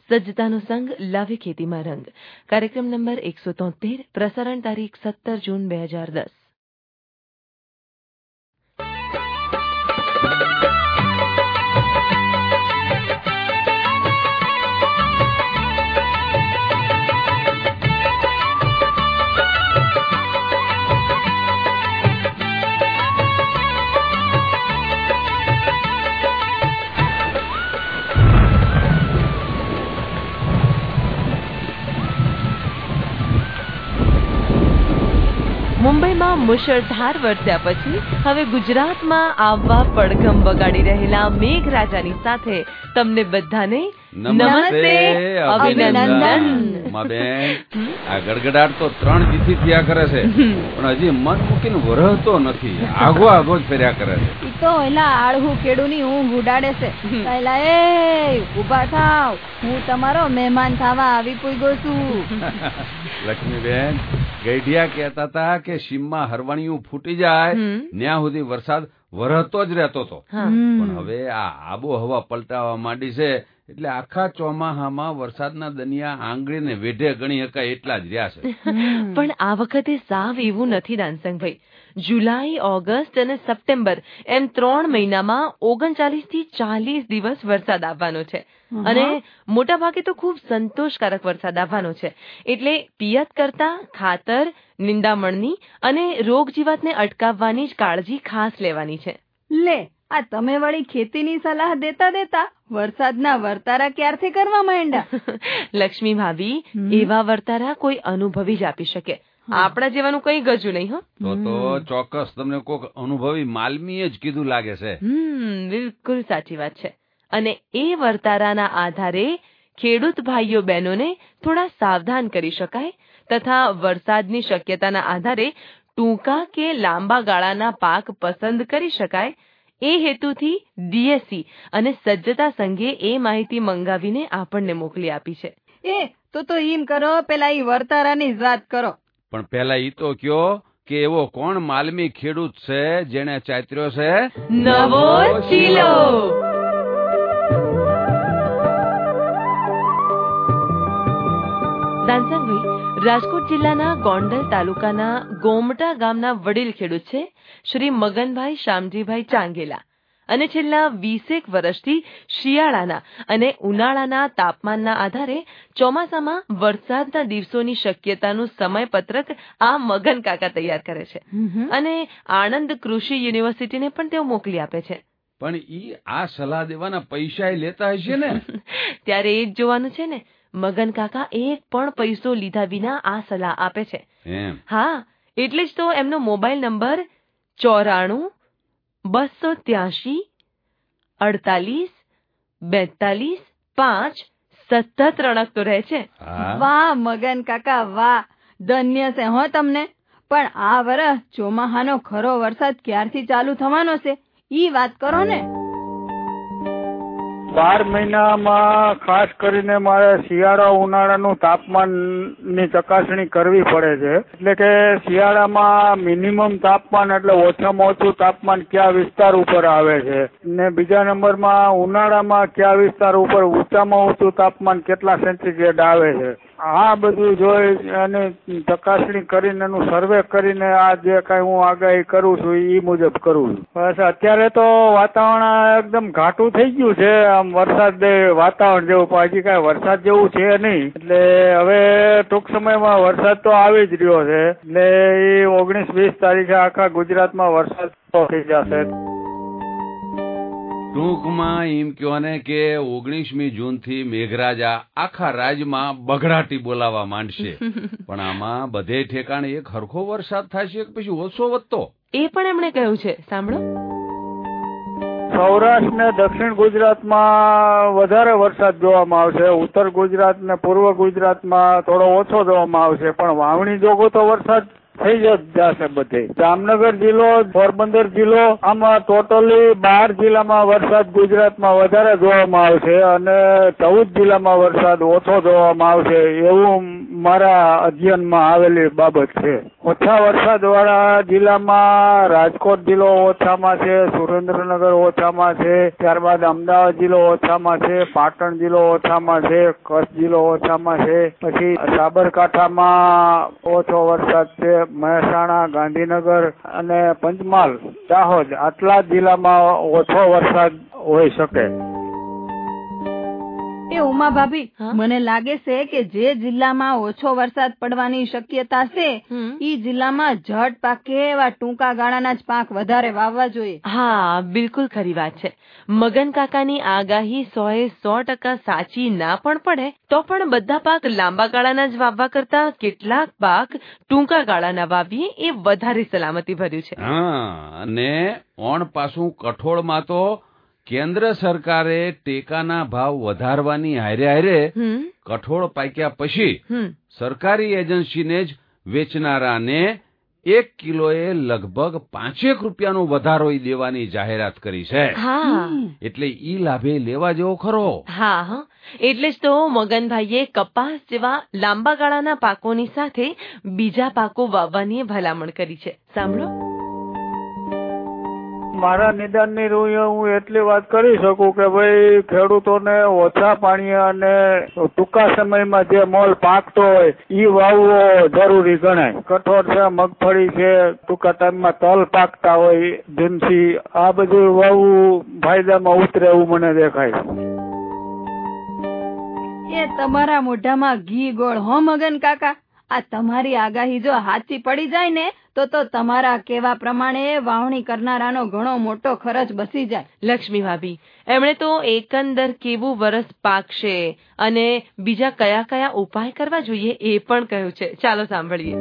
સજ્જતાનો સંગ લાવે ખેતીમાં રંગ. કાર્યક્રમ નંબર 173, પ્રસારણ તારીખ 17 જૂન 2010. મુંબઈમાં મુશળધાર વરસ્યા પછી હવે ગુજરાતમાં આવવા પડઘમ વગાડી રહેલા મેઘરાજાની સાથે તમને બધાને નમસ્તે, અભિનંદન. આ ગડગડાટ તો 3 દીથી થયા કરે છે, પણ હજી મન મૂકીને વરહતો નથી. આગો આગો જ ફર્યા કરે છે. ઈ તો એલા આળહુ કેડુની ઊંઘ ઉડાડે છે. એલા એ ઉભા થાવ, હું તમારો મહેમાન થવા આવી પૂગ્યો છું. લક્ષ્મીબેન, ગઈઢિયા કહેતા હતા કે સીમમાં હરવાણીયું ફૂટી જાય ત્યાં સુધી વરસાદ વરહતો જ રહેતો હતો, પણ હવે આ આબોહવા પલટાવા માંડી છે એટલે આખા ચોમાહામાં વરસાદના દનિયા આંગળીને વેઢે ગણી શકાય એટલા જ રહ્યા છે. પણ આ વખતે સાવ એવું નથી દાનસંગભાઈ. જુલાઈ, ઓગસ્ટ અને સપ્ટેમ્બર એમ 3 મહિનામાં 39 થી 40 દિવસ વરસાદ આવવાનો છે અને મોટા ભાગે તો ખૂબ સંતોષકારક વરસાદ આવવાનો છે. એટલે પિયત કરતા ખાતર, નિંદામણની અને રોગ જીવાતને અટકાવવાની જ કાળજી ખાસ લેવાની છે. લે, આ તમે વળી ખેતીની સલાહ દેતા વરસાદના વર્તારા ક્યારથી કરવા માંડ્યા? લક્ષ્મી ભાભી, એવા વર્તારા કોઈ અનુભવી જ આપી શકે, આપણા જેવાનું કઈ ગજુ નહીં. તો ચોક્કસ તમને કોક અનુભવી માલમીએ જ કીધું લાગે છે. બિલકુલ સાચી વાત છે. અને એ વર્તારાના આધારે ખેડૂત ભાઈઓ બહેનોને થોડા સાવધાન કરી શકાય તથા વરસાદની શક્યતાના આધારે ટૂંકા કે લાંબા ગાળાના પાક પસંદ કરી શકાય. એ હેતુથી ડીએસસી અને સજ્જતા સંઘે એ માહિતી મંગાવીને આપણને મોકલી આપી છે. તો ઈમ કરો, પેલા ઈ વર્તારાની જ વાત કરો. પણ પેલા ઈ તો કયો કે એવો કોણ માલમી ખેડૂત છે જેને ચાતર્યો છે નવો ચીલો? દાનસંગભાઈ, રાજકોટ જિલ્લાના ગોંડલ તાલુકાના ગોમટા ગામના વડીલ ખેડૂત છે શ્રી મગનભાઈ શામજીભાઈ ચાંગેલા, અને છેલ્લા 20 વર્ષથી શિયાળાના અને ઉનાળાના તાપમાનના આધારે ચોમાસામાં વરસાદના દિવસોની શક્યતાનું સમયપત્રક આ મગન કાકા તૈયાર કરે છે અને આણંદ કૃષિ યુનિવર્સિટીને પણ તેઓ મોકલી આપે છે. પણ ઈ આ સલાહ દેવાના પૈસા લેતા હશે ને? ત્યારે એ જ જોવાનું છે ને. મગન કાકા એક પણ પૈસો લીધા વિના આ સલાહ આપે છે. હા, એટલે જ તો એમનો મોબાઈલ નંબર 94 283 48 42 5 સતત રણકતો રહે છે. વાહ મગન કાકા, વાહ, ધન્ય છે હો તમને. પણ આ વર્ષ ચોમાહાનો ખરો વરસાદ ક્યારથી ચાલુ થવાનો છે ઈ વાત કરો ને. 12 મહિનામાં ખાસ કરીને મારે શિયાળા ઉનાળાનું તાપમાનની ચકાસણી કરવી પડે છે. એટલે કે શિયાળામાં મિનિમમ તાપમાન એટલે ઓછામાં ઓછું તાપમાન કયા વિસ્તાર ઉપર આવે છે, ને બીજા નંબરમાં ઉનાળામાં કયા વિસ્તાર ઉપર ઊંચામાં ઊંચું તાપમાન કેટલા સેન્ટીગ્રેડ આવે છે. આ બધું જોઈ અને ચકાસણી કરીને એનું સર્વે કરીને આ જે કાંઈ હું આગાહી કરું છું એ મુજબ કરું છું. બસ અત્યારે તો વાતાવરણ એકદમ ઘાટું થઈ ગયું છે, આમ વરસાદ વાતાવરણ જેવું, પણ હજી કાંઈ વરસાદ જેવું છે નહીં. એટલે હવે ટૂંક સમયમાં વરસાદ તો આવી જ રહ્યો છે. એટલે એ 19-20 તારીખે આખા ગુજરાતમાં વરસાદ થઈ જશે. ટૂંકમાં એમ કહો ને કે 19મી જૂનથી મેઘરાજા આખા રાજ્યમાં બગડાટી બોલાવા માંડશે. પણ આમાં બધે ઠેકાણે એક હરખો વરસાદ થશે કે પછી ઓછો વધતો? એ પણ એમણે કહ્યું છે, સાંભળો. સૌરાષ્ટ્ર ને દક્ષિણ ગુજરાતમાં વધારે વરસાદ જોવામાં આવશે, ઉત્તર ગુજરાત ને પૂર્વ ગુજરાતમાં થોડો ઓછો જોવામાં આવશે, પણ વાવણી જોગો તો વરસાદ થઈ જશે બધે. જામનગર જિલ્લો, પોરબંદર જિલ્લો, આમાં ટોટલી 12 જિલ્લામાં વરસાદ ગુજરાતમાં વધારે જોવામાં આવશે અને 14 જિલ્લામાં વરસાદ ઓછો જોવામાં આવશે એવું મારા અધ્યયનમાં આવેલી બાબત છે. ઓછા વરસાદ વાળા જિલ્લામાં રાજકોટ જિલ્લો ઓછામાં છે, સુરેન્દ્રનગર ઓછામાં છે, ત્યારબાદ અમદાવાદ જિલ્લો ઓછામાં છે, પાટણ જિલ્લો ઓછામાં છે, કચ્છ જિલ્લો ઓછામાં છે, પછી સાબરકાંઠામાં ઓછો વરસાદ છે, મહેસાણા, ગાંધીનગર અને પંચમહાલ, દાહોદ આટલા જિલ્લામાં ઓછો વરસાદ હોઈ શકે. એ ઉમા ભાભી, મને લાગે છે કે જે જિલ્લામાં ઓછો વરસાદ પડવાની શક્યતા છે ઈ જિલ્લામાં ઝટ પાકે એવા ટૂંકા ગાળાના જ પાક વધારે વાવવા જોઈએ. હા, બિલકુલ ખરી વાત છે. મગન કાકાની આગાહી 100% સાચી ના પણ પડે તો પણ બધા પાક લાંબા ગાળાના જ વાવવા કરતા કેટલાક પાક ટૂંકા ગાળાના વાવીએ એ વધારે સલામતી ભર્યું છે. હા, અને ઓણ પાછું કઠોળમાં તો કેન્દ્ર સરકારે ટેકાના ભાવ વધારવાની હારે કઠોળ પાક્યા પછી સરકારી એજન્સીને જ વેચનારાને 1 કિલોએ લગભગ 5 રૂપિયાનો વધારો દેવાની જાહેરાત કરી છે. એટલે ઈ લાભે લેવા જેવો ખરો. હા, એટલે જ તો મગનભાઈએ કપાસ જેવા લાંબા ગાળાના પાકોની સાથે બીજા પાકો વાવવાની ભલામણ કરી છે. સાંભળો. મારા નિદાનની રૂએ હું એટલી વાત કરી શકું કે ભાઈ ખેડૂતોને ઓછા પાણીએ અને ટૂંકા સમયમાં જે મોલ પાકતો હોય ઈ વાવવો જરૂરી ગણાય. કઠોળ છે, મગફળી છે, ટૂંકા ટાઈમમાં તલ પાકતા હોય, જીનસી, આ બધું વાવવું ફાયદામાં ઉતરે એવું મને દેખાય. એ તમારા મોઢામાં ઘી ગોળ હો મગન કાકા. આ તમારી આગાહી જો સાચી પડી જાય ને તો તમારા કેવા પ્રમાણે વાવણી કરનારાનો ઘણો મોટો ખર્ચ બચી જાય. લક્ષ્મી ભાભી, એમણે તો એકંદર કેવું વરસ પાકશે અને બીજા કયા કયા ઉપાય કરવા જોઈએ એ પણ કહ્યું છે. ચાલો સાંભળીએ.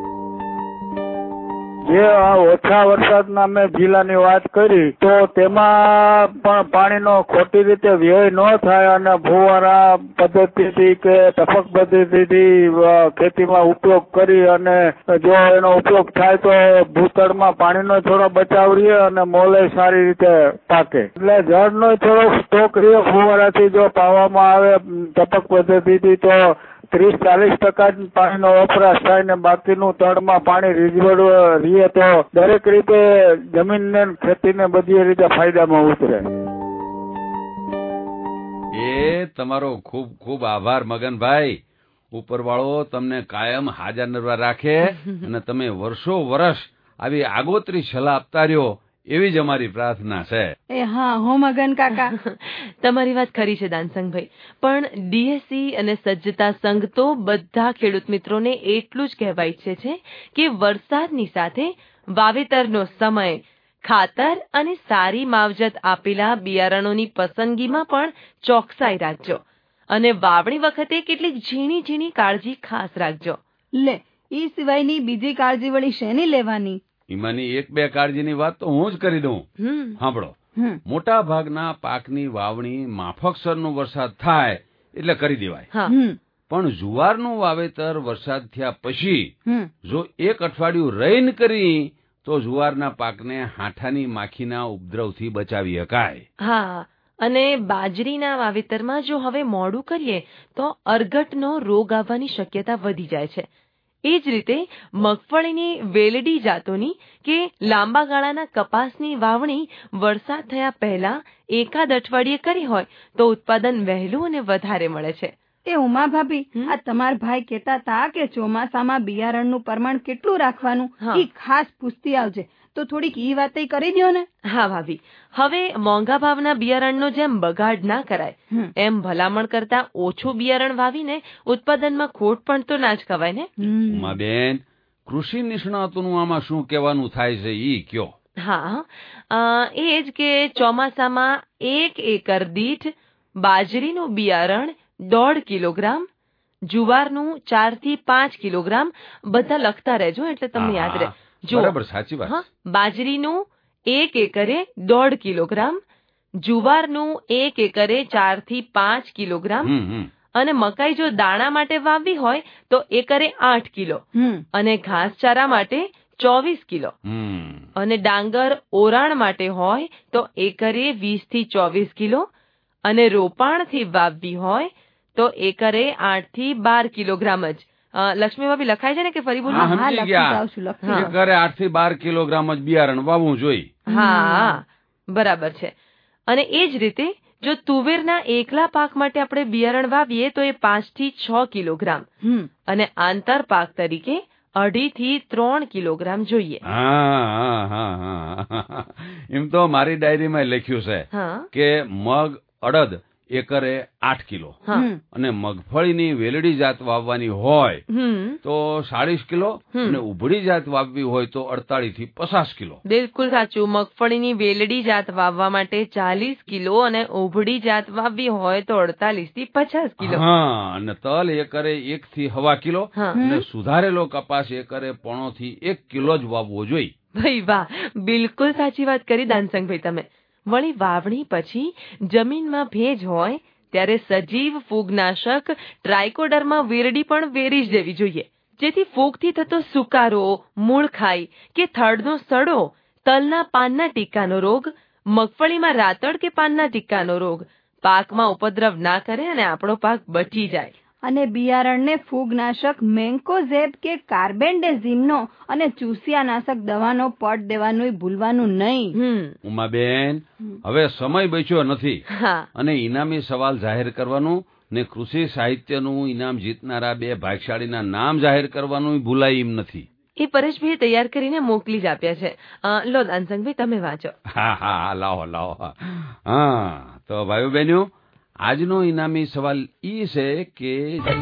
જે આ ઓછા વરસાદના મેં જિલ્લાની વાત કરી તો તેમાં પણ પાણીનો ખોટી રીતે વ્યય ન થાય અને ફુવારા પદ્ધતિથી કે ટપક પદ્ધતિથી ખેતીમાં ઉપયોગ કરી અને જો એનો ઉપયોગ થાય તો ભૂતળમાં પાણીનો થોડો બચાવ રહે અને મોલે સારી રીતે પાકે. એટલે જળનો થોડો સ્ટોક રહે ફુવારાથી જો પાવામાં આવે ટપક પદ્ધતિથી તો 30-40% પાણીનો વપરાશ થાય ને બાકીનું તળમાં પાણી રીઝવડ રહીએ તો દરેક રીતે જમીનને ખેતીને બધી રીતે ફાયદામાં ઉતરે. એ તમારો ખૂબ ખૂબ આભાર મગનભાઈ. ઉપરવાળો તમને કાયમ હાજર નરવા રાખે અને તમે વર્ષો વર્ષ આવી આગોતરી સલાહ આપતા રહ્યો એવી જ અમારી પ્રાર્થના છે. એ હા હો મગન કાકા. તમારી વાત ખરી છે દાનસંગભાઈ, પણ ડીએસસી અને સજ્જતા સંઘ તો બધા ખેડૂત મિત્રોને એટલું જ કહેવા ઈચ્છે છે કે વરસાદની સાથે વાવેતરનો સમય, ખાતર અને સારી માવજત આપેલા બિયારણોની પસંદગીમાં પણ ચોકસાઈ રાખજો અને વાવણી વખતે કેટલીક ઝીણી ઝીણી કાળજી ખાસ રાખજો. લે, ઈ સિવાયની બીજી કાળજી વળી શેની લેવાની? એમાંની 1-2 કાળજીની વાત તો હું જ કરી દઉં. સાંભળો, મોટા ભાગના પાકની વાવણી માફકસરનો વરસાદ થાય એટલે કરી દેવાય. પણ જુવારનું વાવેતર વરસાદ થયા પછી જો 1 અઠવાડિયું રહીને કરી તો જુવારના પાકને હાંઠાની માખીના ઉપદ્રવથી બચાવી શકાય. હા, અને બાજરીના વાવેતરમાં જો હવે મોડું કરીએ તો અરગટનો રોગ આવવાની શક્યતા વધી જાય છે. એ જ રીતે મગફળીની વેલડી જાતોની કે લાંબા ગાળાના કપાસની વાવણી વરસાદ થયા પહેલા 1 અઠવાડિયે કરી હોય તો ઉત્પાદન વહેલું અને વધારે મળે છે. એ ઉમા ભાભી, આ તમાર ભાઈ કહેતા હતા કે ચોમાસામાં બિયારણનું પ્રમાણ કેટલું રાખવાનું ઈ ખાસ પૂછતી આવજે તો થોડીક ઈ વાતય કરી દ્યો ને. હા ભાભી, હવે મોંઘા ભાવના બિયારણનો જેમ બગાડ ના કરાય એમ ભલામણ કરતા ઓછું બિયારણ વાવીને ઉત્પાદનમાં ખોટ પણ તો ના જ ખવાય ને. ઉમાબેન, કૃષિ નિષ્ણાતોનું આમાં શું કહેવાનું થાય છે ઈ કયો. હા, એ જ કે ચોમાસામાં 1 એકર દીઠ બાજરીનું બિયારણ 1.5 કિલોગ્રામ, જુવારનું 4 થી 5 કિલોગ્રામ, બધા લખતા રહેજો એટલે તમને યાદ રહે. બરાબર, સાચી વાત. બાજરીનું 1 એકરે 1.5 કિલોગ્રામ, જુવારનું 1 એકરે 4 થી 5 કિલોગ્રામ અને મકાઈ જો દાણા માટે વાવવી હોય તો એકરે 8 કિલો અને ઘાસચારા માટે 24 કિલો અને ડાંગર ઓરાણ માટે હોય તો એકરે 20 થી 24 કિલો અને રોપાણથી વાવવી હોય તો એકરે 8 થી 12 કિલોગ્રામ જ લક્ષ્મી ભાભી લખાય છે ને કે ફરી બોલો? સમજી ગયા. એકરે 8 થી 12 કિલોગ્રામ જ બિયારણ વાવવું જોઈએ. હા, બરાબર છે. અને એ જ રીતે જો તુવેરના એકલા પાક માટે આપણે બિયારણ વાવીએ તો એ 5 થી 6 કિલોગ્રામ અને આંતર પાક તરીકે 2.5 થી 3 કિલોગ્રામ જોઈએ. એમ તો મારી ડાયરીમાં લખ્યું છે કે મગ અડદ એકરે 8 કિલો અને મગફળીની વેલડી જાત વાવવાની હોય તો 40 કિલો અને ઉભળી જાત વાવવી હોય તો 48 થી 50 કિલો. બિલકુલ સાચું. મગફળીની વેલડી જાત વાવવા માટે 40 કિલો અને ઉભળી જાત વાવવી હોય તો 48 થી 50 કિલો. હા, અને તલ એકરે 1 થી 1.5 કિલો અને સુધારેલો કપાસ એકરે 1.5 થી 1 કિલો જ વાવવો જોઈએ. ભાઈ વાહ, બિલકુલ સાચી વાત કરી દાનસંગભાઈ તમે. વળી વાવણી પછી જમીનમાં ભેજ હોય ત્યારે સજીવ ફૂગનાશક ટ્રાઇકોડર્મા વિરડી પણ વેરી જ દેવી જોઈએ, જેથી ફૂગથી થતો સુકારો, મૂળ ખાઈ કે થડનો સડો, તલના પાનના ટીકાનો રોગ, મગફળીમાં રાતળ કે પાનના ટીકાનો રોગ પાકમાં ઉપદ્રવ ના કરે અને આપણો પાક બચી જાય. અને બિયારણને ફૂગનાશક મેન્કોઝેબ કે કાર્બેન્ડેઝીમનો અને ચૂસિયાનાશક દવાનો પટ દેવાનું ભૂલવાનું નહીં. ઉમાબેન, હવે સમય બચ્યો નથી અને ઇનામી સવાલ જાહેર કરવાનું ને કૃષિ સાહિત્યનું ઇનામ જીતનારા 2 ભાગશાળીના નામ જાહેર કરવાનું ભૂલાય એમ નથી. એ પરેશભાઈ તૈયાર કરીને મોકલી જ આપ્યા છે. લો દાનસંગભાઈ, તમે વાંચો. હા, લાવો. હા, તો ભાઈઓ બહેનો, આજનો ઇનામી સવાલ ઈ છે કે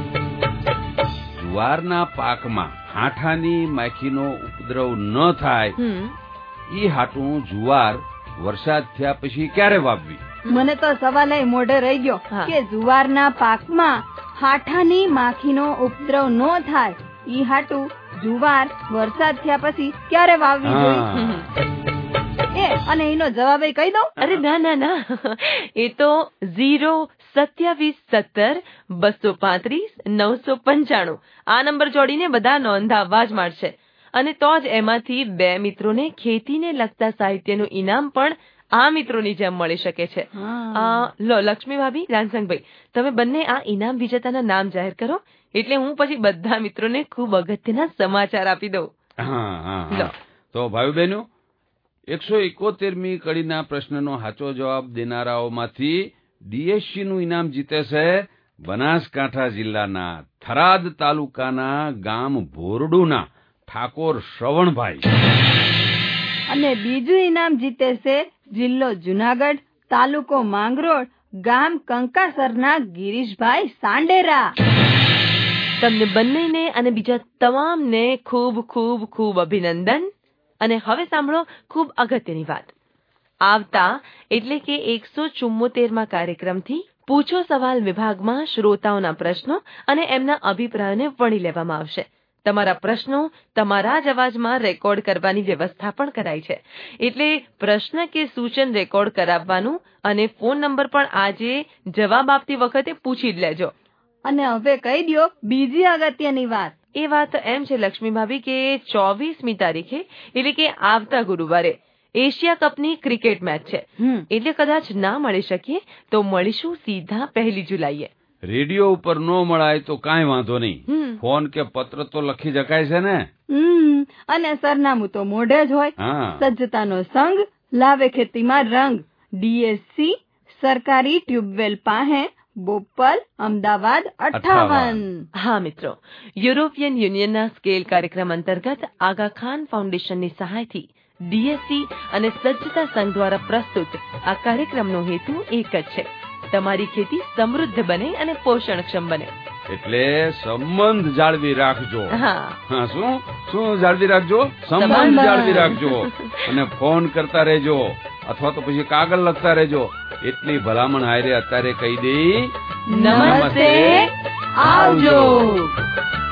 જુવારના પાકમાં હાંઠાની માખીનો ઉપદ્રવ ન થાય ઈ હાટું જુવાર વરસાદ થયા પછી ક્યારે વાવવી? મને તો સવાલ મોઢે રહી ગયો કે જુવારના પાકમાં હાંઠાની માખીનો ઉપદ્રવ ન થાય ઈ હાટું જુવાર વરસાદ થયા પછી ક્યારે વાવવી જોઈએ? અને એનો જવાબ કહી દઉં? અરે ના, એ તો 02717 આ નંબર જોડીને બધા નોંધાવવા જ મળશે. અને તો જ એમાંથી 2 મિત્રોને ખેતીને લગતા સાહિત્યનું ઇનામ પણ આ મિત્રોની જેમ મળી શકે છે. લો લક્ષ્મી ભાભી, દાનસંગભાઈ, તમે બંને આ ઇનામ વિજેતાના નામ જાહેર કરો એટલે હું પછી બધા મિત્રોને ખૂબ અગત્યના સમાચાર આપી દઉં. હા. તો ભાઈ બહેનો, 171મી કડીના પ્રશ્નનો સાચો જવાબ દેનારાઓમાંથી DSC નું ઇનામ જીતે છે બનાસકાંઠા જિલ્લાના થરાદ તાલુકાના ગામ ભોરડુના ઠાકોર શ્રવણભાઈ. અને બીજું ઇનામ જીતે છે જિલ્લો જુનાગઢ, તાલુકો માંગરોળ, ગામ કંકાસરના ગિરીશભાઈ સાંડેરા. તમને બંનેને અને બીજા તમામને ખૂબ ખૂબ ખૂબ અભિનંદન. અને હવે સાંભળો ખૂબ અગત્યની વાત. આવતા એટલે કે 174માં કાર્યક્રમથી પૂછો સવાલ વિભાગમાં શ્રોતાઓના પ્રશ્નો અને એમના અભિપ્રાયોને વણી લેવામાં આવશે. તમારા પ્રશ્નો તમારા જ અવાજમાં રેકોર્ડ કરવાની વ્યવસ્થા પણ કરાઈ છે. એટલે પ્રશ્ન કે સૂચન રેકોર્ડ કરાવવાનું અને ફોન નંબર પણ આજે જવાબ આપતી વખતે પૂછી જ લેજો. અને હવે કહી દો બીજી અગત્યની વાત. એ વાત એમ છે લક્ષ્મી ભાભી કે 24મી તારીખે એટલે કે આવતા ગુરુવારે એશિયા કપની ક્રિકેટ મેચ છે. એટલે કદાચ ના મળી શકીએ તો મળીશું સીધા 1 જુલાઈએ. રેડિયો ઉપર ન મળાય તો કાંઈ વાંધો નહીં, ફોન કે પત્ર તો લખી શકાય છે ને. અને સરનામું તો મોઢે જ હોય. સજ્જતાનો સંગ લાવે ખેતીમાં રંગ. DSC સરકારી ટ્યુબવેલ પાસે, બોપલ, અમદાવાદ 58. હા મિત્રો, યુરોપિયન યુનિયનના સ્કેલ કાર્યક્રમ અંતર્ગત આગા ખાન ફાઉન્ડેશનની સહાયથી DSC અને સજ્જતા સંઘ દ્વારા પ્રસ્તુત આ કાર્યક્રમનો હેતુ એક જ છે, તમારી ખેતી સમૃદ્ધ બને અને પોષણક્ષમ બને. એટલે સંબંધ જાળવી રાખજો. શું જાળવી રાખજો? સંબંધ જાળવી રાખજો. અને ફોન કરતા રહેજો અથવા તો પછી કાગળ લખતા રહેજો. એટલી ભલામણ હારે અત્યારે કહી દઈ. નમસ્તે, આવજો.